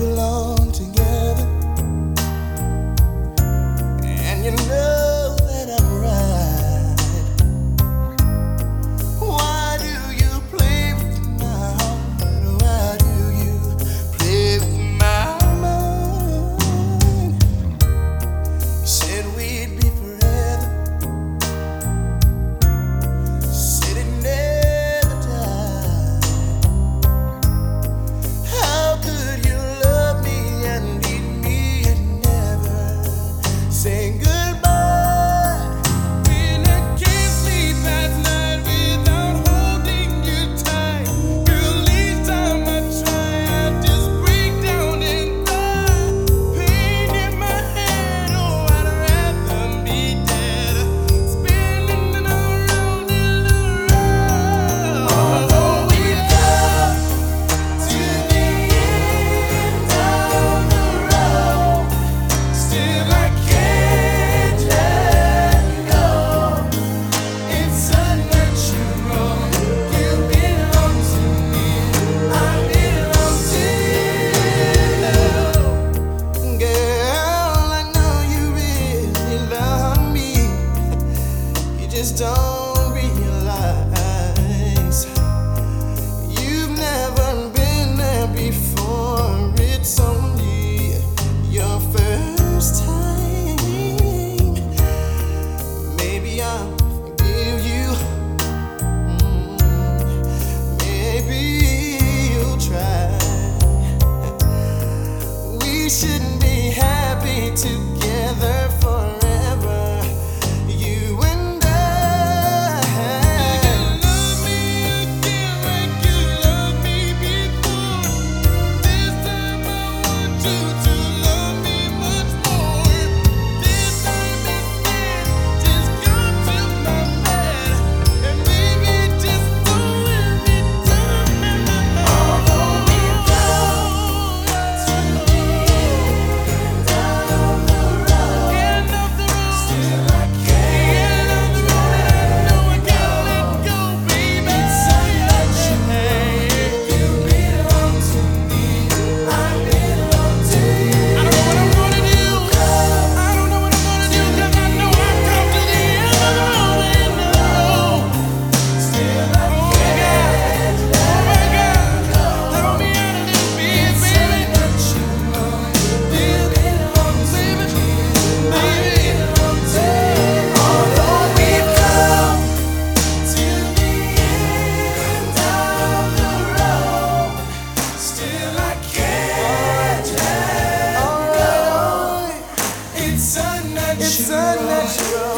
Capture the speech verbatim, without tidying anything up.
belong together, and you know that I'm right. Why do you play with my heart? Why do you play with my mind? You said we'd be forever, said it never died. How could you love me and leave me and never say goodbye? When I can't sleep at night without holding you tight, girl, each time I try, I just break down and cry. Pain in my head, oh, I'd rather be dead, spinning around and around. Although we've come to the end of the road, still I can't let go. It's unnatural. You belong to me, I belong to you. Girl, I know you really love me. You just don't realize you've never been there before. It's only your first time. Maybe I'll forgive you. Mm, Maybe you'll try. We shouldn't be happy together forever, you and I. Love me again like you loved me before. This time I want you to love me much more. This time instead, just come to my bed and maybe just don't let me down. Although we've come to the end of the road, still I can't let go, baby. It's unnatural. You belong to me, I belong to you. I don't know what I'm gonna do. I don't know what I'm gonna do, 'cause I know I've come to the end of the road, end of the road. Still I can't let go. Help me out a little bit, baby. It's unnatural. You belong to me, I belong to you. Although we've come to the end of the road, still I can't let go. It's unnatural. It's unnatural.